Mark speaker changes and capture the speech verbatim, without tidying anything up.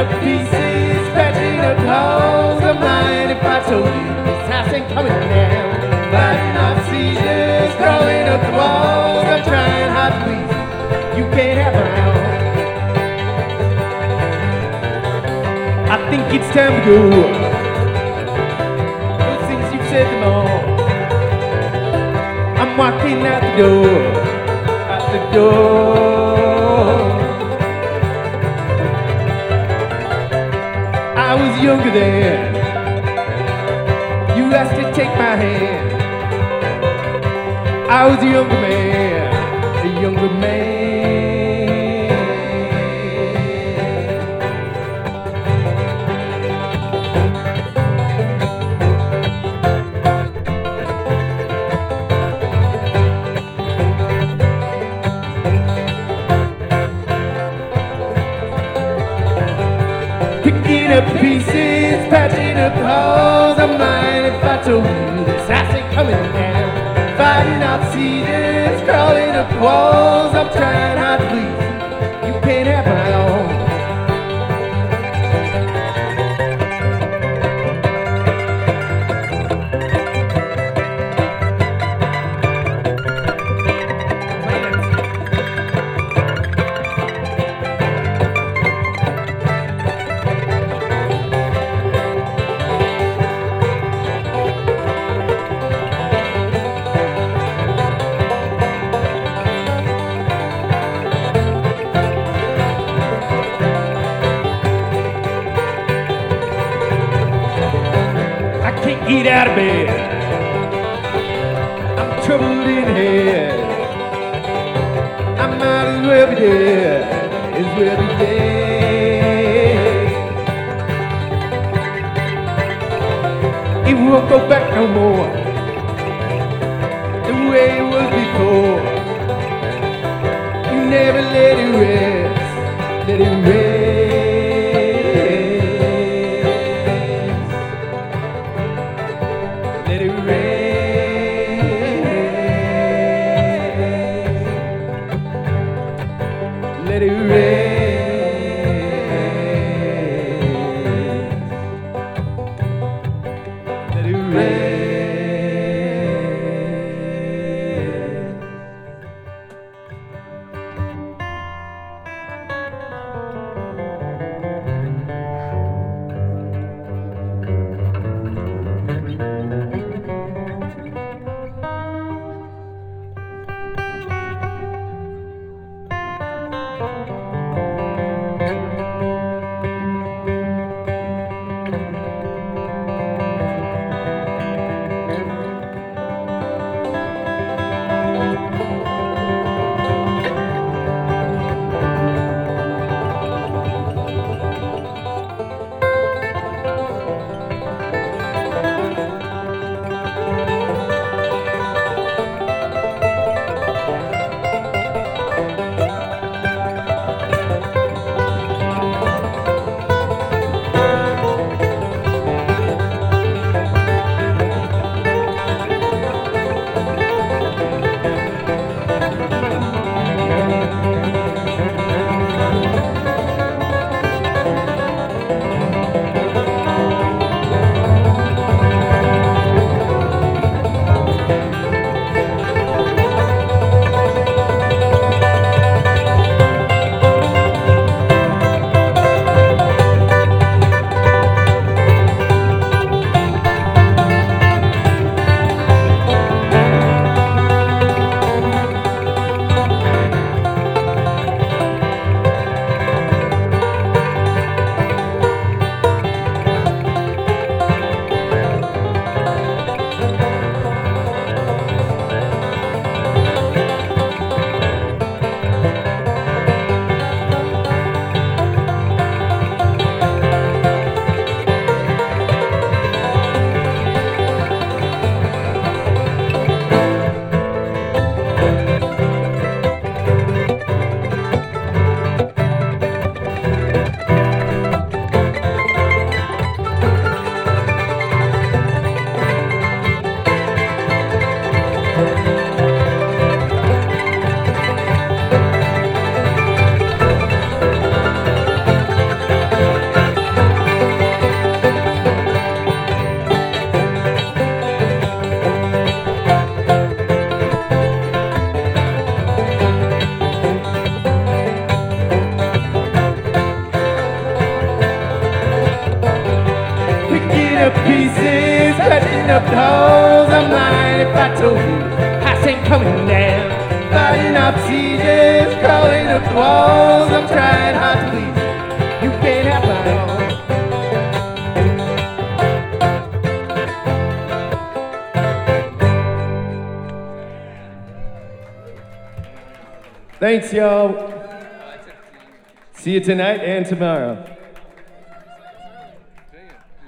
Speaker 1: up pieces, patching up holes. I'm lying if I told you this house ain't coming down. Fighting off seizures, crawling up the walls. I'm trying hard to please you, you can't have my own. I think it's time to go. Well, since you've said them all, I'm walking out the door, out the door. I was younger then. You asked to take my hand. I was a younger man, a younger man. Picking up pieces, patching up holes. I'm lying if I told you this house ain't coming down. Fighting off cedars, crawling up walls. I'm trying hard to please you, you can't have my own. Get out of bed, I'm troubled in head. I might as well be dead, as well be dead. It won't go back no more, the way it was before. You never let it rest, let it rest. Let it rest. Let it rest. Let it rest. seizures, crawling up the walls. I'm trying hard to please you. You can't have my all. Thanks, y'all. See you tonight and tomorrow.